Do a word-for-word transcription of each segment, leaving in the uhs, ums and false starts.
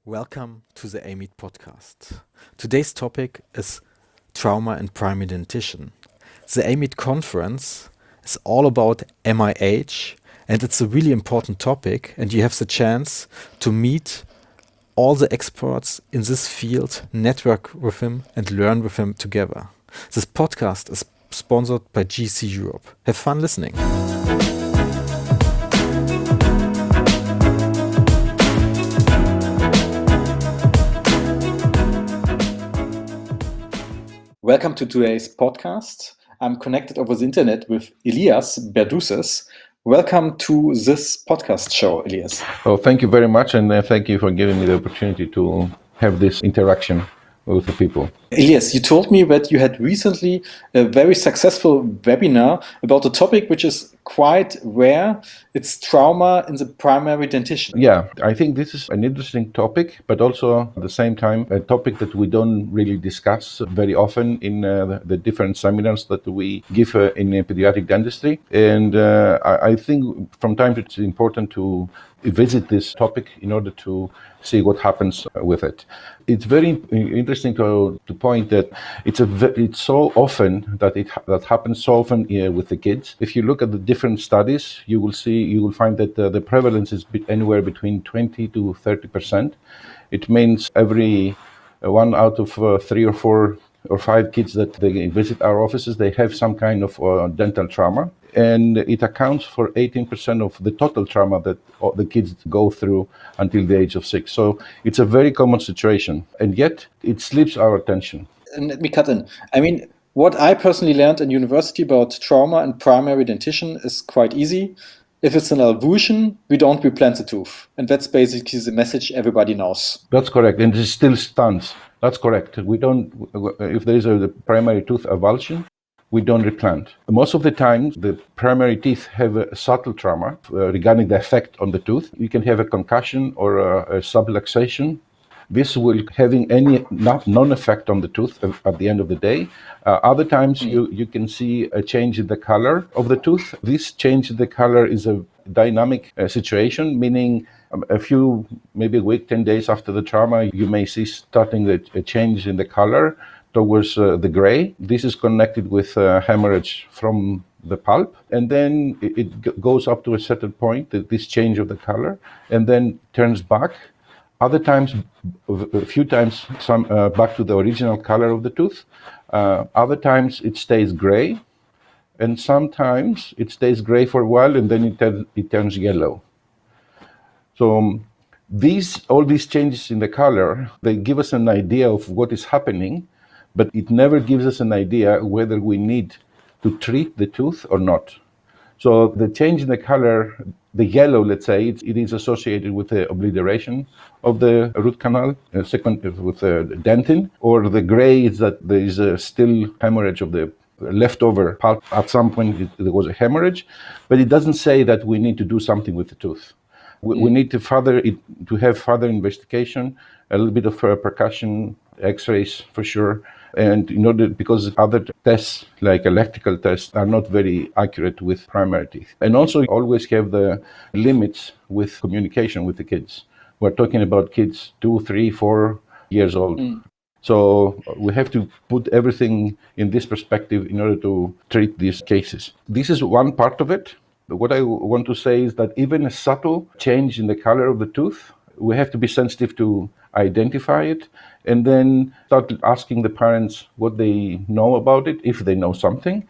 Welcome to the A M I T podcast. Today's topic is trauma and primary dentition. The A M I T conference is all about M I H, and it's a really important topic, and you have the chance to meet all the experts in this field, network with him, and learn with him together. This podcast is sponsored by G C Europe. Have fun listening. Welcome to today's podcast. I'm connected over the internet with Elias Berdouses. Welcome to this podcast show, Elias. Oh, thank you very much, and uh, thank you for giving me the opportunity to have this interaction with the people. Elias, you told me that you had recently a very successful webinar about a topic which is quite rare. It's trauma in the primary dentition. Yeah, I think this is an interesting topic, but also at the same time a topic that we don't really discuss very often in uh, the, the different seminars that we give uh, in uh, pediatric dentistry. And uh, I, I think from time to time it's important to visit this topic in order to see what happens with it. It's very interesting to to point that it's a it's so often that it that happens so often uh, with the kids. If you look at the different studies, you will see you will find that uh, the prevalence is be anywhere between twenty to thirty percent. It means every uh, one out of uh, three or four or five kids that they visit our offices, they have some kind of uh, dental trauma. And it accounts for eighteen percent of the total trauma that the kids go through until the age of six. So it's a very common situation, and yet it slips our attention. And let me cut in. I mean, what I personally learned in university about trauma and primary dentition is quite easy. If it's an avulsion, we don't replant the tooth. And that's basically the message everybody knows. That's correct, and it still stands. That's correct. We don't, if there is a primary tooth avulsion, we don't replant. Most of the time, the primary teeth have a subtle trauma uh, regarding the effect on the tooth. You can have a concussion or a, a subluxation. This will having any non-effect on the tooth at the end of the day. Uh, other times, mm. you, you can see a change in the color of the tooth. This change in the color is a dynamic uh, situation, meaning um, a few, maybe a week, ten days after the trauma, you may see starting a, a change in the color towards uh, the gray. This is connected with uh, hemorrhage from the pulp, and then it, it g- goes up to a certain point, this change of the color, and then turns back. Other times, a few times, some uh, back to the original color of the tooth. Uh, other times it stays gray, and sometimes it stays gray for a while, and then it, ter- it turns yellow. So um, these, all these changes in the color, they give us an idea of what is happening, but it never gives us an idea whether we need to treat the tooth or not. So the change in the color, the yellow, let's say, it, it is associated with the obliteration of the root canal, uh, second with the dentin, or the gray is that there is a still hemorrhage of the leftover pulp. At some point it, there was a hemorrhage, but it doesn't say that we need to do something with the tooth. We, we need to further it, to have further investigation, a little bit of uh, percussion, X-rays for sure. And in order, because other tests like electrical tests are not very accurate with primary teeth. And also always have the limits with communication with the kids. We're talking about kids two, three, four years old. Mm. So we have to put everything in this perspective in order to treat these cases. This is one part of it. What I want to say is that even a subtle change in the color of the tooth, we have to be sensitive to identify it and then start asking the parents what they know about it, if they know something.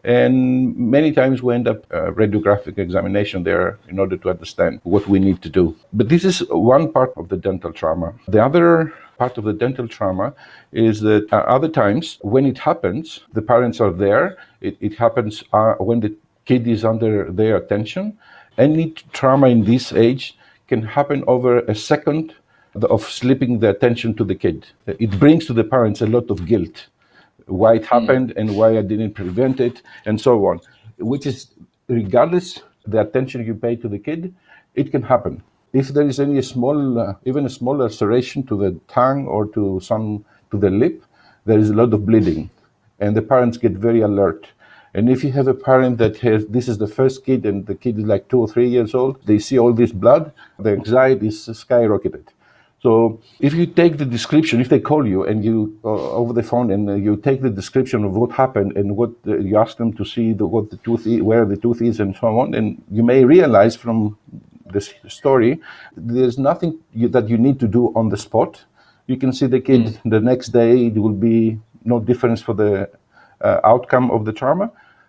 And many times we end up a radiographic examination there in order to understand what we need to do. But this is one part of the dental trauma. The other part of the dental trauma is that uh, other times when it happens, the parents are there. It, it happens uh, when the kid is under their attention. Any trauma in this age can happen over a second of slipping the attention to the kid. It brings to the parents a lot of guilt, why it happened mm. and why I didn't prevent it, and so on, which is, regardless the attention you pay to the kid, it can happen. If there is any small, uh, even a small ulceration to the tongue or to some, to the lip, there is a lot of bleeding, and the parents get very alert. And if you have a parent that has, this is the first kid and the kid is like two or three years old, they see all this blood, the anxiety is skyrocketed. So if you take the description, if they call you and you uh, over the phone and uh, you take the description of what happened and what uh, you ask them to see the, what the tooth is, where the tooth is, and so on, and you may realize from this story there's nothing you, that you need to do on the spot. You can see the kid mm. the next day. It will be no difference for the uh, outcome of the trauma.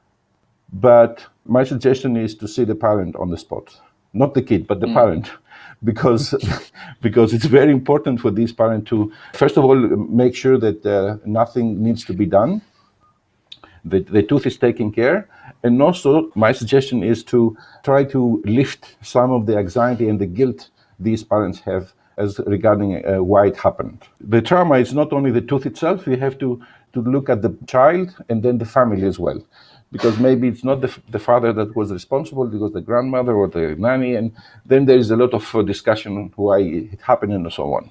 But my suggestion is to see the parent on the spot, not the kid, but the mm. parent. Because because it's very important for this parent to, first of all, make sure that uh, nothing needs to be done, that the tooth is taken care. And also, my suggestion is to try to lift some of the anxiety and the guilt these parents have as regarding uh, why it happened. The trauma is not only the tooth itself, you have to, to look at the child and then the family as well. Because maybe it's not the, the father that was responsible, because the grandmother or the nanny, and then there is a lot of uh, discussion on why it happened and so on.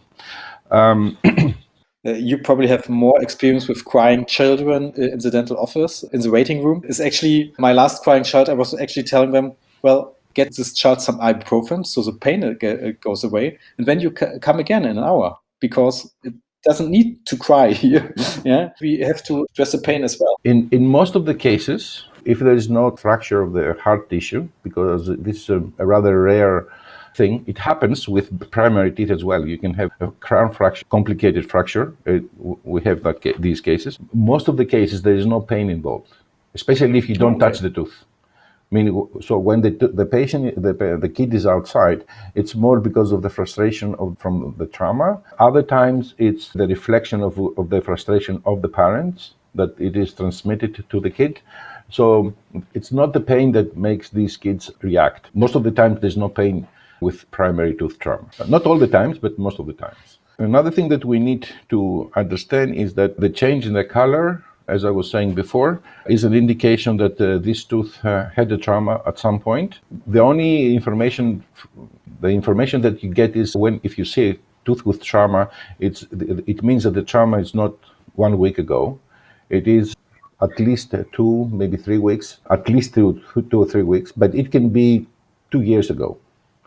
Um, uh, you probably have more experience with crying children in the dental office, in the waiting room. It's actually my last crying child. I was actually telling them, well, get this child some ibuprofen so the pain uh, goes away, and then you c- come again in an hour, because it doesn't need to cry here. Yeah, we have to address the pain as well. In in most of the cases, if there is no fracture of the hard tissue, because this is a, a rather rare thing, it happens with primary teeth as well. You can have a crown fracture, complicated fracture. Uh, we have that ca- these cases. Most of the cases, there is no pain involved, especially if you don't okay. touch the tooth. I mean, so when the the patient, the the kid is outside, it's more because of the frustration of from the trauma. Other times, it's the reflection of of the frustration of the parents that it is transmitted to the kid. So it's not the pain that makes these kids react. Most of the time, there's no pain with primary tooth trauma. Not all the times, but most of the times. Another thing that we need to understand is that the change in the color, as I was saying before, is an indication that uh, this tooth uh, had a trauma at some point. The only information, the information that you get is when, if you see a tooth with trauma, it's it means that the trauma is not one week ago. It is at least two, maybe three weeks, at least two, two or three weeks, but it can be two years ago.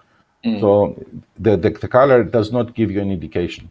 Mm. So the, the the color does not give you an indication.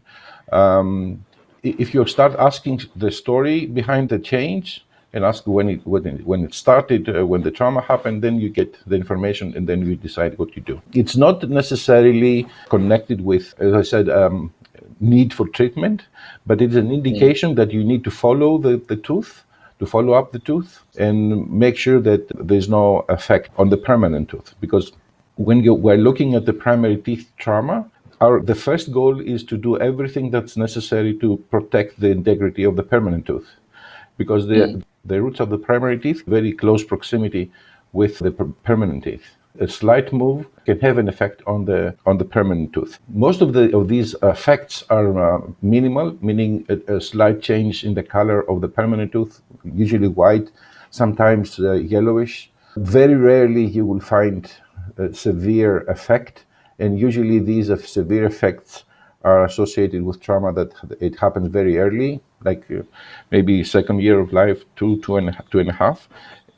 Um, If you start asking the story behind the change and ask when it when it, when it started, uh, when the trauma happened, then you get the information and then you decide what you do. It's not necessarily connected with, as I said, um, need for treatment, but it's an indication mm. that you need to follow the, the tooth, to follow up the tooth and make sure that there's no effect on the permanent tooth. Because when you, we're looking at the primary teeth trauma, Our, the first goal is to do everything that's necessary to protect the integrity of the permanent tooth, because the, mm. the roots of the primary teeth very close proximity with the per- permanent teeth. A slight move can have an effect on the on the permanent tooth. Most of the of these effects are uh, minimal, meaning a, a slight change in the color of the permanent tooth, usually white, sometimes uh, yellowish. Very rarely you will find a severe effect. And usually these uh, severe effects are associated with trauma that it happens very early, like uh, maybe second year of life, two, two and, a, two and a half.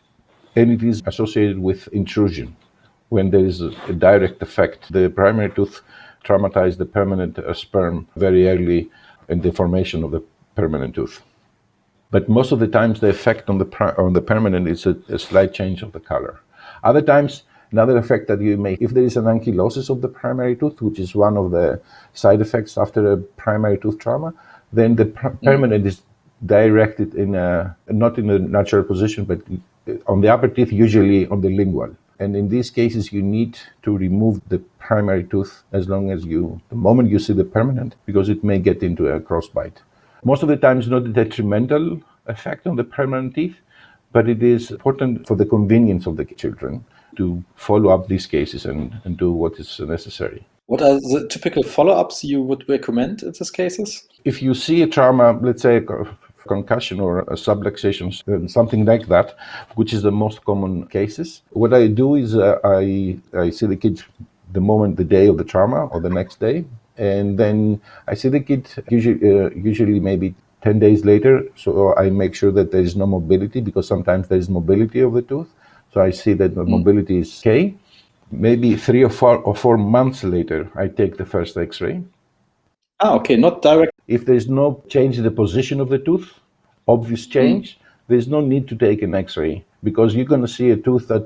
And it is associated with intrusion, when there is a, a direct effect. The primary tooth traumatized the permanent uh, sperm very early in the formation of the permanent tooth. But most of the times the effect on the on the permanent is a, a slight change of the color. Other times, another effect that you may, if there is an ankylosis of the primary tooth, which is one of the side effects after a primary tooth trauma, then the pr- permanent mm. is directed in a, not in a natural position, but on the upper teeth, usually on the lingual. And in these cases, you need to remove the primary tooth as long as you, the moment you see the permanent, because it may get into a crossbite. Most of the time, it's not a detrimental effect on the permanent teeth, but it is important for the convenience of the children to follow up these cases and, and do what is necessary. What are the typical follow-ups you would recommend in these cases? If you see a trauma, let's say a concussion or a subluxation, something like that, which is the most common cases, what I do is uh, I, I see the kid the moment, the day of the trauma or the next day, and then I see the kid usually, uh, usually maybe ten days later, so I make sure that there is no mobility, because sometimes there is mobility of the tooth. So I see that the mm. mobility is okay. Maybe three or four or four months later, I take the first X-ray. Ah, okay, not direct. If there's no change in the position of the tooth, obvious change, mm. there's no need to take an X-ray, because you're going to see a tooth that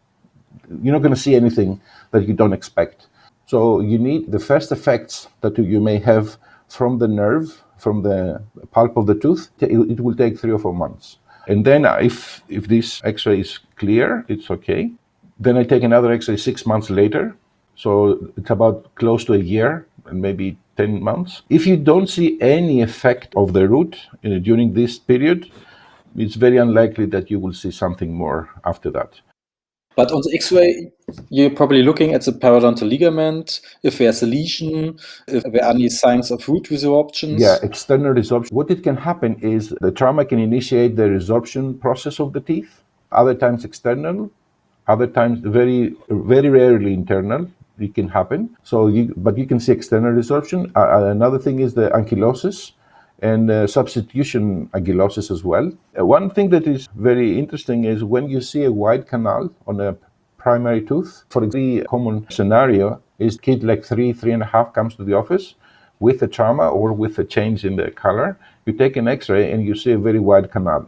you're not going to see anything that you don't expect. So you need the first effects that you may have from the nerve, from the pulp of the tooth. It will take three or four months. And then if if this X-ray is clear, it's okay. Then I take another X-ray six months later. So it's about close to a year and maybe ten months. If you don't see any effect of the root uh, during this period, it's very unlikely that you will see something more after that. But on the X-ray, you're probably looking at the periodontal ligament, if there's a lesion, if there are any signs of root resorptions. Yeah, external resorption. What it can happen is the trauma can initiate the resorption process of the teeth, other times external, other times very, very rarely internal. It can happen. So, you, but you can see external resorption. Uh, another thing is the ankylosis and uh, substitution ankylosis as well. Uh, one thing that is very interesting is when you see a wide canal on a primary tooth. For example, a common scenario is kid like three, three and a half comes to the office with a trauma or with a change in the color. You take an X-ray and you see a very wide canal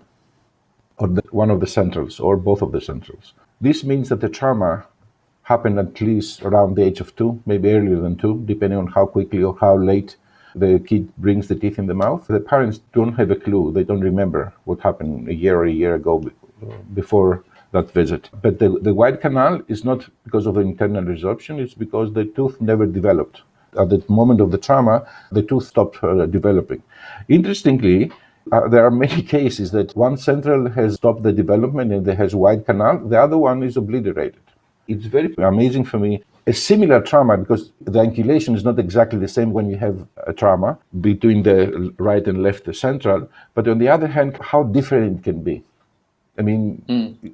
on the, one of the centrals or both of the centrals. This means that the trauma happened at least around the age of two, maybe earlier than two, depending on how quickly or how late the kid brings the teeth in the mouth. The parents don't have a clue. They don't remember what happened a year or a year ago before that visit. But the, the wide canal is not because of the internal resorption, it's because the tooth never developed. At the moment of the trauma, the tooth stopped uh, developing. Interestingly, uh, there are many cases that one central has stopped the development and it has wide canal, the other one is obliterated. It's very amazing for me. A similar trauma, because the angulation is not exactly the same when you have a trauma between the right and left central, but on the other hand, how different it can be. I mean, mm.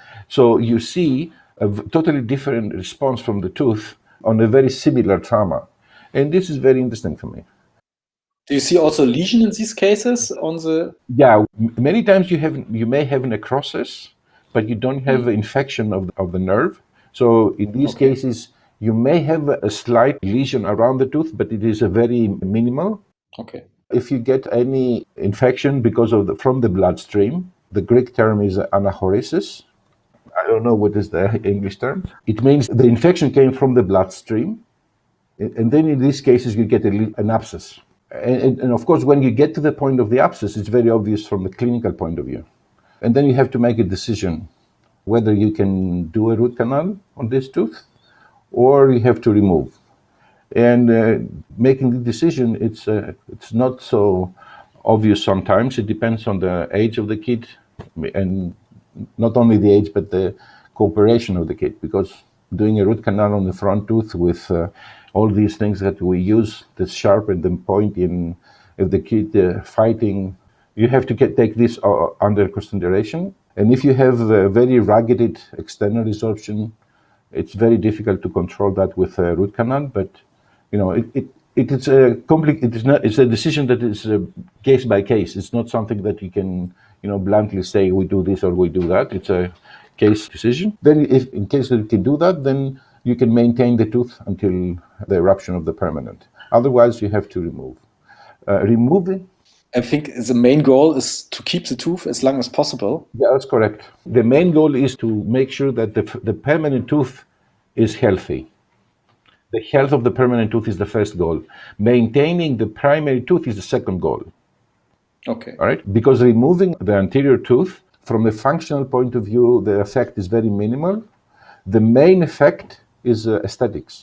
So you see a totally different response from the tooth on a very similar trauma. And this is very interesting for me. Do you see also lesion in these cases on the? Yeah, many times you have you may have necrosis, but you don't have mm. infection of, of the nerve. So in these okay. cases, you may have a slight lesion around the tooth, but it is a very minimal. Okay. If you get any infection because of the, from the bloodstream, the Greek term is anachoresis. I don't know what is the English term. It means the infection came from the bloodstream, and then in these cases you get a, an abscess. And, and, and of course, when you get to the point of the abscess, it's very obvious from the clinical point of view. And then you have to make a decision whether you can do a root canal on this tooth or you have to remove. And uh, making the decision, it's uh, it's not so obvious sometimes. It depends on the age of the kid, and not only the age, but the cooperation of the kid, because doing a root canal on the front tooth with uh, all these things that we use, the sharp and the point in, if the kid uh, fighting, you have to get, take this uh, under consideration. And if you have a very rugged external resorption, it's very difficult to control that with a root canal. But you know, it, it, it it's a compli- it is not. It's a decision that is uh, case by case. It's not something that you can, you know, bluntly say we do this or we do that. It's a case decision. Then, if in case that you can do that, then you can maintain the tooth until the eruption of the permanent. Otherwise, you have to remove. Uh, removing. I think the main goal is to keep the tooth as long as possible. Yeah, that's correct. The main goal is to make sure that the, the permanent tooth is healthy. The health of the permanent tooth is the first goal. Maintaining the primary tooth is the second goal. Okay. All right? Because removing the anterior tooth, from a functional point of view, the effect is very minimal. The main effect is uh, aesthetics.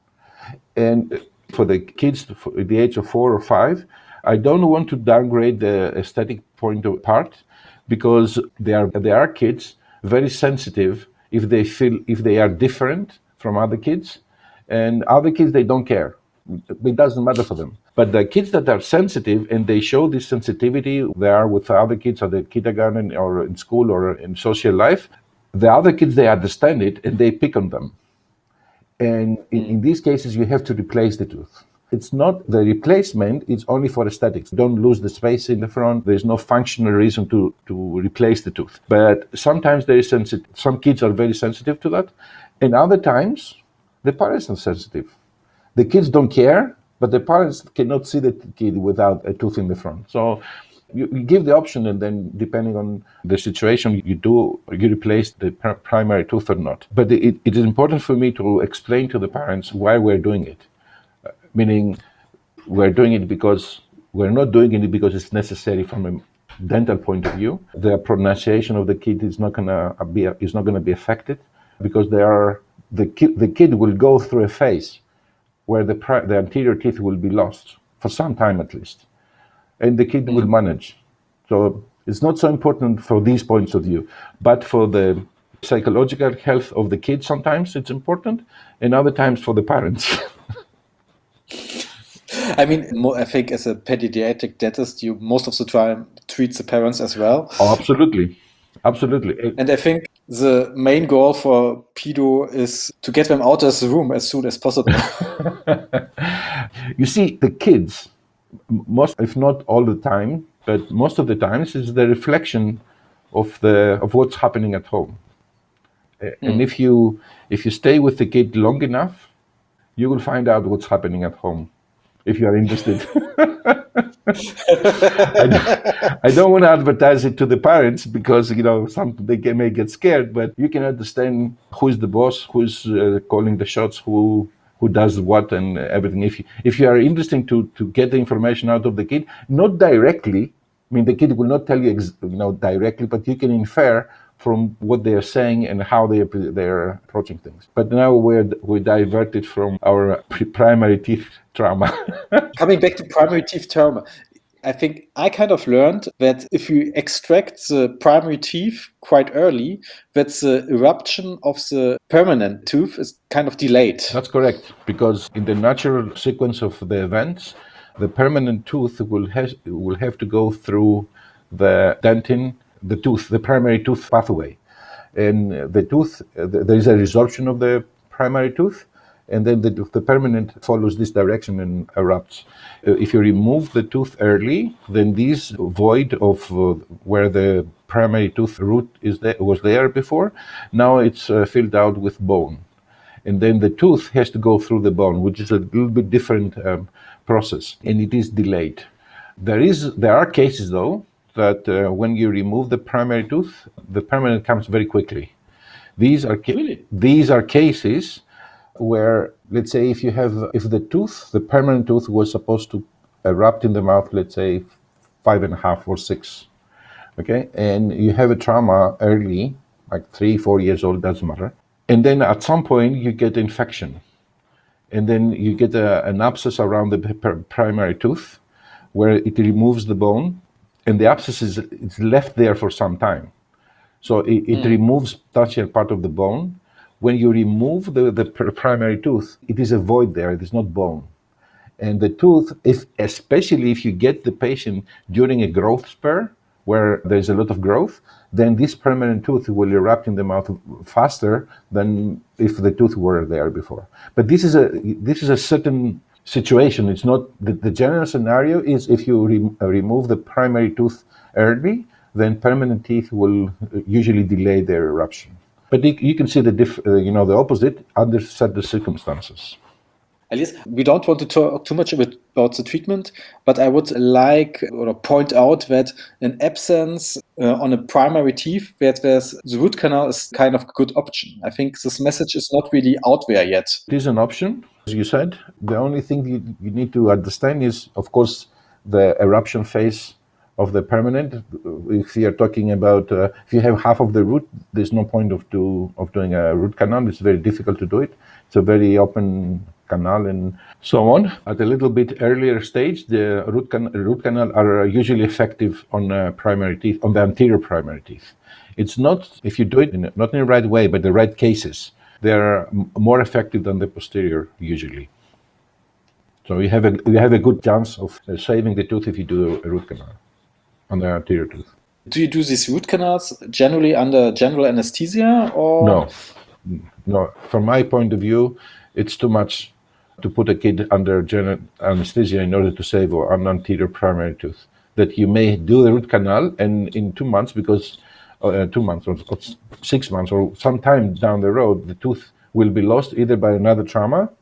And for the kids for the age of four or five, I don't want to downgrade the aesthetic point of part, because they are they are kids very sensitive if they feel if they are different from other kids, and other kids they don't care. It doesn't matter for them. But the kids that are sensitive and they show this sensitivity, they are with other kids at the kindergarten or in school or in social life. The other kids, they understand it and they pick on them. And in, in these cases, you have to replace the tooth. It's not the replacement, it's only for aesthetics. Don't lose the space in the front. There's no functional reason to, to replace the tooth. But sometimes there is sensitive. Some kids are very sensitive to that. And other times, the parents are sensitive. The kids don't care, but the parents cannot see the kid without a tooth in the front. So you, you give the option, and then depending on the situation, you do you replace the pr- primary tooth or not. But it, it is important for me to explain to the parents why we're doing it. Uh, meaning, we're doing it because we're not doing it because it's necessary from a dental point of view. The pronunciation of the kid is not gonna be is not gonna be affected because they are the kid the kid will go through a phase where the pri- the anterior teeth will be lost for some time at least, and the kid will manage. So it's not so important for these points of view, but for the psychological health of the kid, sometimes it's important, and other times for the parents. I mean, mo- I think as a pediatric dentist, you most of the time treat the parents as well. Oh, absolutely, absolutely. And I think the main goal for pedo is to get them out of the room as soon as possible. You see, the kids, most, if not all the time, but most of the times, is the reflection of the of what's happening at home. Uh, And if you if you stay with the kid long enough, you will find out what's happening at home. If you are interested, I, don't, I don't want to advertise it to the parents because you know some they get, may get scared, but you can understand who is the boss, who's uh, calling the shots, who who does what and everything. If you, if you are interested to to get the information out of the kid, not directly. I mean, the kid will not tell you, ex, you know, directly, but you can infer from what they are saying and how they are, they are approaching things. But now we're we diverted from our primary teeth trauma. Coming back to primary teeth trauma, I think I kind of learned that if you extract the primary teeth quite early, that the eruption of the permanent tooth is kind of delayed. That's correct, because in the natural sequence of the events, the permanent tooth will has, will have to go through the dentin, the tooth, the primary tooth pathway. And the tooth, there is a resorption of the primary tooth, and then the, the permanent follows this direction and erupts. Uh, if you remove the tooth early, then this void of uh, where the primary tooth root is there, was there before, now it's uh, filled out with bone. And then the tooth has to go through the bone, which is a little bit different um, process, and it is delayed. There is, there are cases, though, that uh, when you remove the primary tooth, the permanent comes very quickly. These are ca- Really? these are cases where, let's say, if you have, if the tooth, the permanent tooth was supposed to erupt in the mouth, let's say, five and a half or six, okay, and you have a trauma early, like three, four years old, doesn't matter, and then at some point you get infection, and then you get a, an abscess around the p- primary tooth, where it removes the bone, and the abscess is it's left there for some time. So it, it mm. removes substantial part of the bone. When you remove the, the pr- primary tooth, it is a void there, it is not bone. And the tooth, if especially if you get the patient during a growth spur, where there's a lot of growth, then this permanent tooth will erupt in the mouth faster than if the tooth were there before. But this is a this is a certain situation. It's not the, the general scenario is if you re, uh, remove the primary tooth early, then permanent teeth will usually delay their eruption. But you, you can see the diff, uh, you know the opposite under certain circumstances. Alice, we don't want to talk too much about, about the treatment, but I would like or point out that in absence uh, on a primary teeth, that there's, the root canal is kind of a good option. I think this message is not really out there yet. It is an option, as you said. The only thing you, you need to understand is, of course, the eruption phase of the permanent. If you are talking about, uh, if you have half of the root, there's no point of do of doing a root canal. It's very difficult to do it. It's a very open canal and so on. At a little bit earlier stage, the root, can- root canal are usually effective on uh, primary teeth, on the anterior primary teeth. It's not, if you do it in, not in the right way, but the right cases, they're m- more effective than the posterior usually. So you have a you have a good chance of uh, saving the tooth if you do a root canal on the anterior tooth. Do you do these root canals generally under general anesthesia or? No, no. From my point of view, it's too much to put a kid under general anesthesia in order to save an anterior primary tooth. That you may do the root canal, and in two months, because uh, two months or, or six months or some time down the road, the tooth will be lost either by another trauma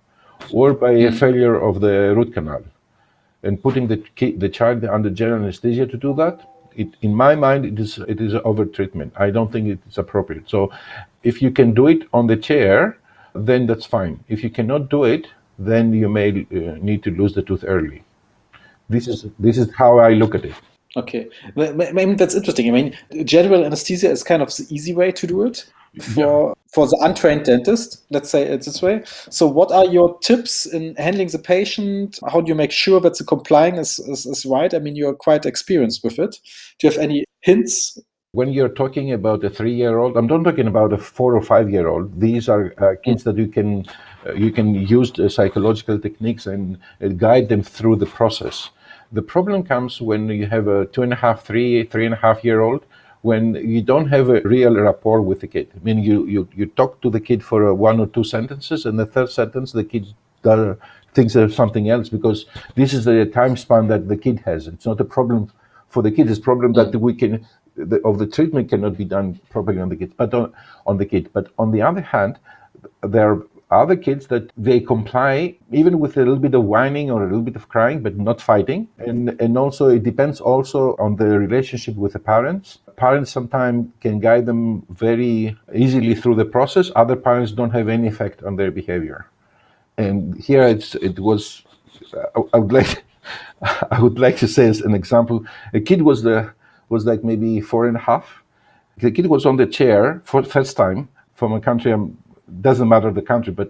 or by a failure of the root canal. And putting the ki- the child under general anesthesia to do that, it, in my mind, it is it is over treatment. I don't think it is appropriate. So, if you can do it on the chair, then that's fine. If you cannot do it, then you may uh, need to lose the tooth early. This is this is how I look at it. Okay, I mean, that's interesting. I mean, general anesthesia is kind of the easy way to do it for yeah. for the untrained dentist, let's say it this way. So what are your tips in handling the patient? How do you make sure that the complying is, is, is right? I mean, you're quite experienced with it. Do you have any hints? When you're talking about a three-year-old, I'm not talking about a four or five-year-old. These are uh, kids mm. that you can uh, you can use uh, psychological techniques and uh, guide them through the process. The problem comes when you have a two and a half, three, three and a half year old, when you don't have a real rapport with the kid. I mean, you, you, you talk to the kid for uh, one or two sentences, and the third sentence, the kid does, thinks of something else, because this is the time span that the kid has. It's not a problem for the kid, it's a problem that we can, the, of the treatment cannot be done properly on the kid, but on, on the kid. But on the other hand, there are other kids that they comply even with a little bit of whining or a little bit of crying, but not fighting. And and also it depends also on the relationship with the parents. Parents sometimes can guide them very easily through the process. Other parents don't have any effect on their behavior. And here it's it was I, I would like I would like to say as an example, a kid was the was like maybe four and a half. The kid was on the chair for the first time from a country I'm doesn't matter the country, but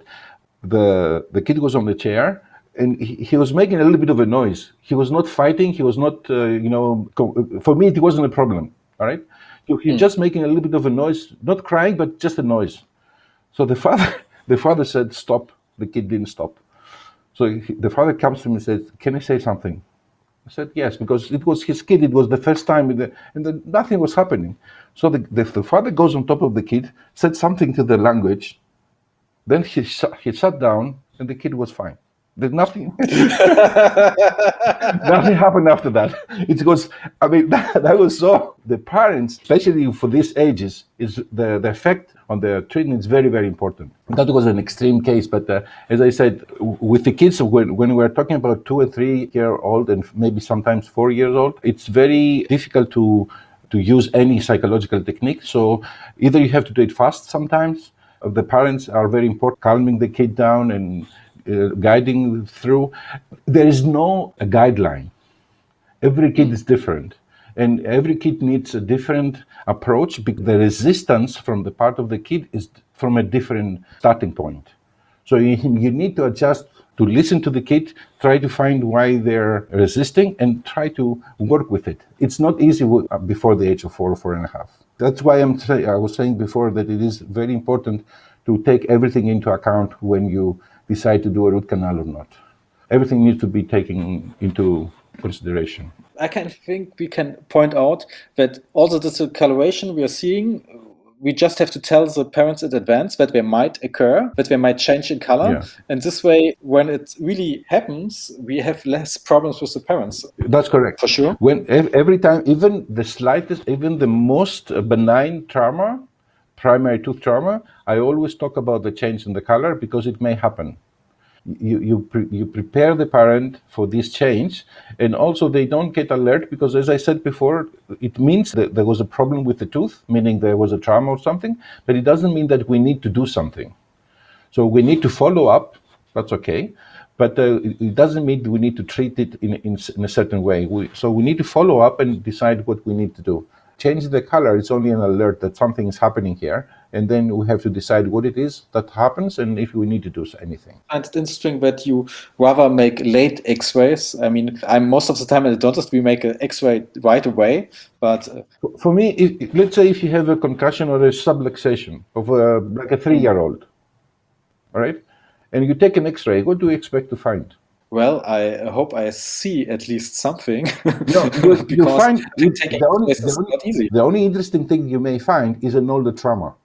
the the kid was on the chair and he, he was making a little bit of a noise. He was not fighting. He was not, uh, you know, for me, it wasn't a problem. All right. He, he was mm. just making a little bit of a noise, not crying, but just a noise. So the father, the father said, stop. The kid didn't stop. So he, the father comes to me and says, can I say something? I said, yes, because it was his kid. It was the first time, the, and the, nothing was happening. So the, the, the father goes on top of the kid, said something to the language. Then he, he sat down and the kid was fine. There's nothing, nothing happened after that. It was, I mean, that, that was so, the parents, especially for these ages, is the, the effect on the treatment is very, very important. That was an extreme case, but uh, as I said, with the kids, when, when we're talking about two or three year old and maybe sometimes four years old, it's very difficult to, to use any psychological technique. So either you have to do it fast sometimes. The parents are very important, calming the kid down and uh, guiding through. There is no a guideline. Every kid is different, and every kid needs a different approach because the resistance from the part of the kid is from a different starting point. So you, you need to adjust, to listen to the kid, try to find why they're resisting, and try to work with it. It's not easy before the age of four or four and a half. That's why I'm say, I was saying before that it is very important to take everything into account when you decide to do a root canal or not. Everything needs to be taken into consideration. I can think we can point out that also this discoloration we are seeing, we just have to tell the parents in advance that they might occur, that they might change in color. Yeah. And this way, when it really happens, we have less problems with the parents. That's correct. For sure. When every time, even the slightest, even the most benign trauma, primary tooth trauma, I always talk about the change in the color because it may happen. You you pre- you prepare the parent for this change, and also they don't get alert because, as I said before, it means that there was a problem with the tooth, meaning there was a trauma or something, but it doesn't mean that we need to do something. So we need to follow up. That's okay, but uh, it doesn't mean we need to treat it in in, in a certain way. We, so we need to follow up and decide what we need to do. Changing the color, it's only an alert that something is happening here, and then we have to decide what it is that happens and if we need to do anything. And it's interesting that you rather make late X-rays. I mean, I'm most of the time at the dentist, we make an X-ray right away, but... Uh... For me, if, let's say if you have a concussion or a subluxation of a, like a three-year-old, all right, and you take an X-ray, what do you expect to find? Well, I hope I see at least something. No, you, you find it, the, only, the, only, not easy. the only interesting thing you may find is an older trauma.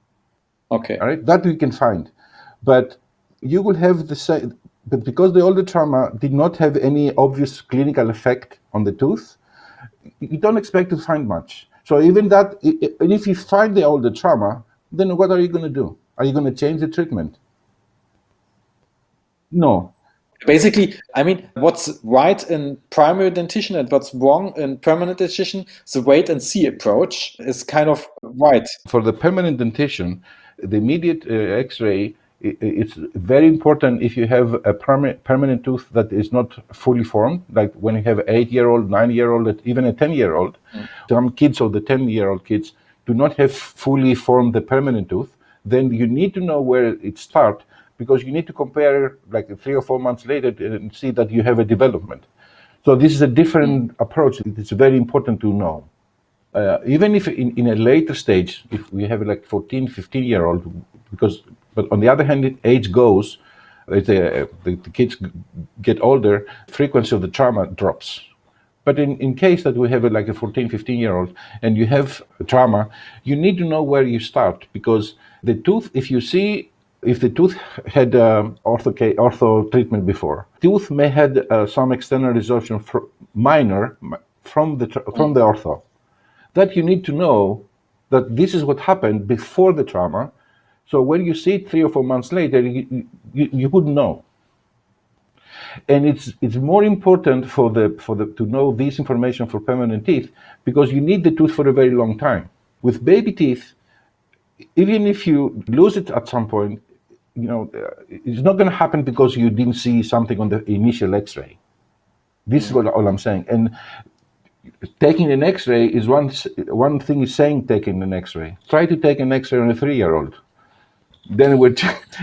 Okay. All right, that you can find, but you will have the same. But because the older trauma did not have any obvious clinical effect on the tooth, you don't expect to find much. So even that, and if you find the older trauma, then what are you going to do? Are you going to change the treatment? No. Basically, I mean, what's right in primary dentition and what's wrong in permanent dentition, the wait and see approach is kind of right. For the permanent dentition, the immediate uh, X-ray, i- i- it's very important if you have a perma- permanent tooth that is not fully formed, like when you have an eight-year-old, nine-year-old, even a ten-year-old. Mm. Some kids or the ten-year-old kids do not have fully formed the permanent tooth. Then you need to know where it starts, because you need to compare like three or four months later and see that you have a development. So this is a different approach. It's very important to know. Uh, even if in, in a later stage, if we have like fourteen, fifteen year old, because, but on the other hand, age goes, as the, the, the kids get older, frequency of the trauma drops. But in, in case that we have a, like a fourteen, fifteen year old and you have a trauma, you need to know where you start, because the tooth, if you see, if the tooth had um, ortho, ortho treatment before, tooth may had uh, some external resorption fr- minor from the, from the ortho. That you need to know that this is what happened before the trauma. So when you see it three or four months later, you, you, you wouldn't know. And it's it's more important for the for the to know this information for permanent teeth, because you need the tooth for a very long time. With baby teeth, even if you lose it at some point, you know, it's not going to happen because you didn't see something on the initial X-ray. This is what all I'm saying. And taking an X-ray is one one thing is saying taking an X-ray. Try to take an X-ray on a three-year-old. Then we're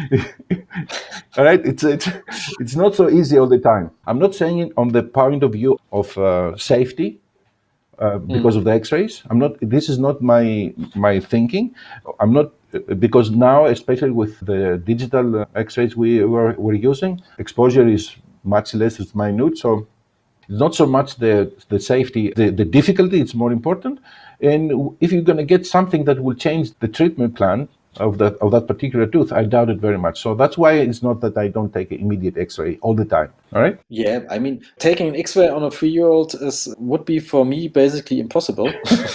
all right. It's it's it's not so easy all the time. I'm not saying it on the point of view of uh, safety uh, because mm. of the X-rays. I'm not. This is not my my thinking. I'm not because now, especially with the digital X-rays we were we're using, exposure is much less. It's minute, so. Not so much the the safety, the, the difficulty, it's more important. And if you're going to get something that will change the treatment plan of that of that particular tooth, I doubt it very much. So that's why it's not that I don't take an immediate X-ray all the time. All right? Yeah, I mean, taking an X-ray on a three-year-old is would be for me basically impossible.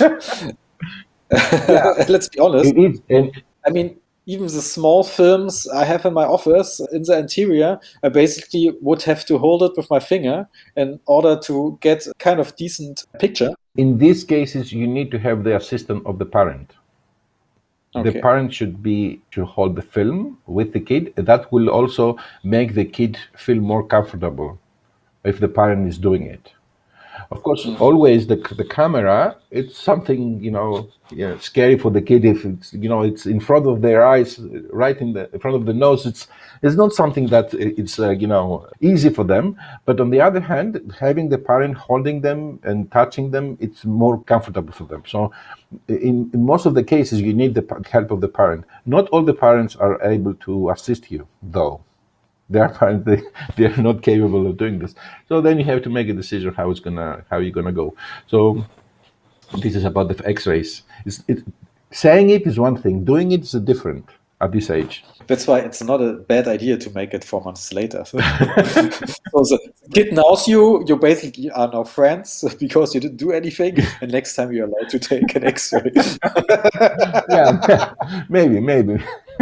Yeah. Let's be honest. It is. And I mean, even the small films I have in my office in the interior, I basically would have to hold it with my finger in order to get kind of decent picture. In these cases, you need to have the assistance of the parent. Okay. The parent should be to hold the film with the kid. That will also make the kid feel more comfortable if the parent is doing it. Of course, mm-hmm. always the the camera, it's something, you know, yeah, scary for the kid if it's, you know, it's in front of their eyes, right in the in front of the nose. It's it's not something that it's, uh, you know, easy for them. But on the other hand, having the parent holding them and touching them, it's more comfortable for them. So in, in most of the cases, you need the help of the parent. Not all the parents are able to assist you, though. They are apparently they are not capable of doing this. So then you have to make a decision how it's gonna how you're gonna go. So this is about the X-rays. It's, it, saying it is one thing, doing it is a different at this age. That's why it's not a bad idea to make it four months later. So the kid knows you, you basically are now friends because you didn't do anything, and next time you're allowed to take an X-ray. Yeah, maybe, maybe.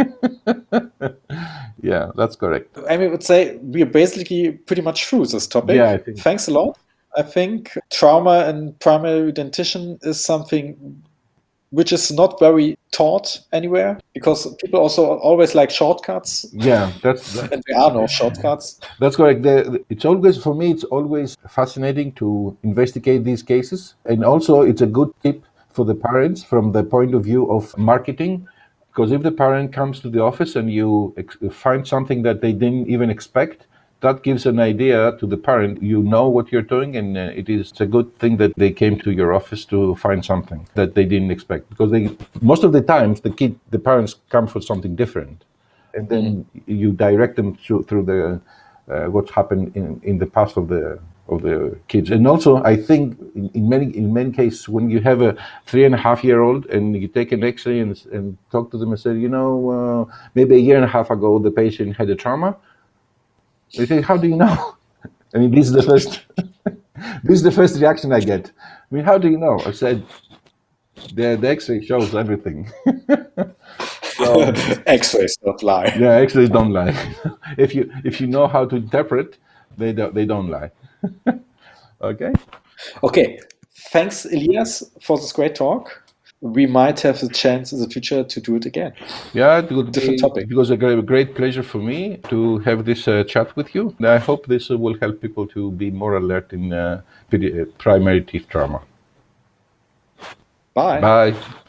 Yeah, that's correct. I mean, I would say we're basically pretty much through this topic. Yeah, I think. Thanks a lot. I think trauma and primary dentition is something which is not very taught anywhere, because people also always like shortcuts. Yeah, that's, that's and there are no shortcuts. That's correct. The, it's always, for me, it's always fascinating to investigate these cases. And also, it's a good tip for the parents from the point of view of marketing. Because if the parent comes to the office and you ex- find something that they didn't even expect, that gives an idea to the parent. You know what you're doing, and uh, it is a good thing that they came to your office to find something that they didn't expect. Because they, most of the times, the kid, the parents come for something different, and then mm. you direct them through through the uh, what's happened in, in the past of the of the kids. And also, I think in, in many in many cases, when you have a three and a half year old and you take an X-ray and, and talk to them and say, you know, uh, maybe a year and a half ago the patient had a trauma. They say, how do you know? I mean, this is the first this is the first reaction I get. I mean, how do you know? I said, the, the X-ray shows everything. So, X-rays don't lie. yeah, actually, don't lie. if you if you know how to interpret, they don't they don't lie. Okay. Okay. Thanks, Elias, for this great talk. We might have the chance in the future to do it again. Yeah, it would Different be, topic. it was a great, great pleasure for me to have this uh, chat with you. And I hope this uh, will help people to be more alert in uh, pedi- uh, primary teeth trauma. Bye. Bye.